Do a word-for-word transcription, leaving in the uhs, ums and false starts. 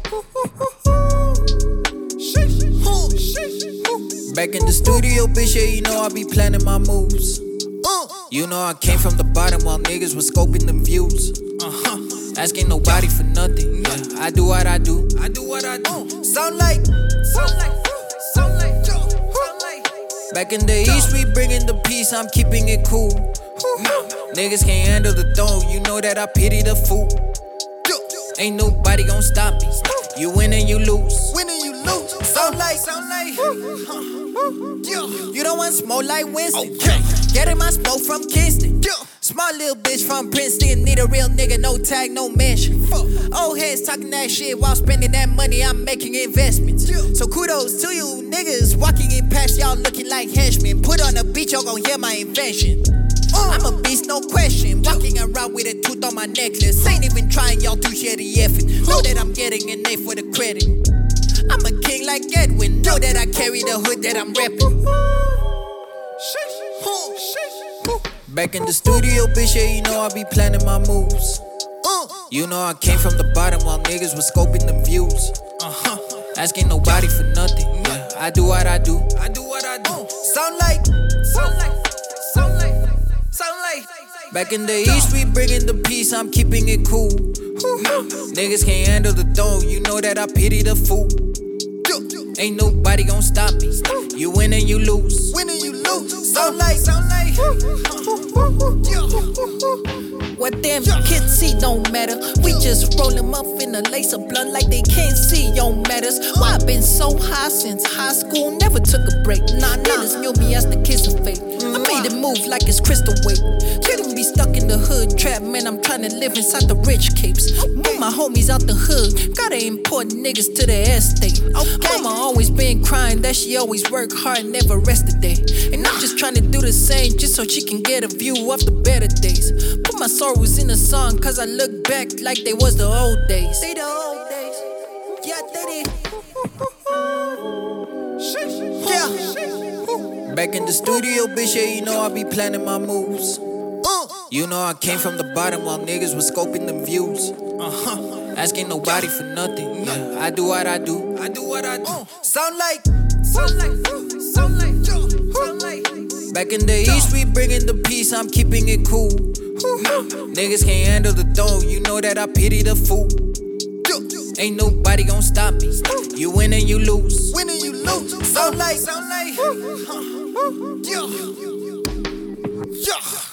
Back in the studio, bitch, yeah, you know I be planning my moves. You know I came from the bottom while niggas was scoping them views. Uh-huh. Asking nobody for nothing. Yeah, I do what I do. I do what I do. Sound like, sound like, sound like, sound like. Back in the east, we bringing the peace. I'm keeping it cool. Niggas can't handle the throne. You know that I pity the fool. Ain't nobody gon' stop me. You win and you lose. Win and you lose. Sound like, sound like. You don't want smoke like Winston. Okay. Getting my smoke from Kingston. Small little bitch from Princeton. Need a real nigga, no tag, no mention. Old heads talking that shit while spending that money. I'm making investments. So kudos to you niggas walking in past y'all looking like henchmen. Put on a beat, y'all gon' hear my invention. I'm a beast, no question. Walking around with a tooth on my necklace. Ain't even trying, y'all to share the effort. Know that I'm getting an A for the credit. I'm a king like Edwin. Know that I carry the hood that I'm reppin'. Back in the studio, bitch, yeah, you know I be planning my moves. You know I came from the bottom while niggas was scoping them views. Uh-huh. Asking nobody for nothing. Yeah, I do what I do. I do what I do. Sound like, sound like, sound like, sound like. Back in the east, we bringing the peace. I'm keeping it cool. Niggas can't handle the throne. You know that I pity the fool. Ain't nobody gon' stop me. You win and you lose. Win and you lose. Sound like, sound like. What them kids see don't matter. We just roll them up in a lace of blunt like they can't see on matters. Why I been so high since high school, never took a break. Nah, niggas knew me as the kiss of fate. I made it move like it's crystal weight. Couldn't be stuck in the hood trap, man. I'm trying to live inside the rich capes. Move my homies out the hood. Gotta import niggas to the estate. Mama always been crying that she always work hard, never rest a day. And I'm just trying to do the same just so she can get a view of the better days. Put my sorrows in a song, cause I look back like they was the old days. They the old days. Yeah, they did. Yeah. Back in the studio, bitch, yeah, you know I be planning my moves. You know I came from the bottom while niggas was scoping them views. Uh-huh. Asking nobody for nothing. Yeah, I do what I do. I do what I do. Sound like, sound like, sound like, sound like. Back in the east, we bringing the peace. I'm keeping it cool. Niggas can't handle the throne. You know that I pity the fool. Ain't nobody gon' stop me. You win and you lose. Win and you lose. Sound like, sound like. Yeah. Yeah.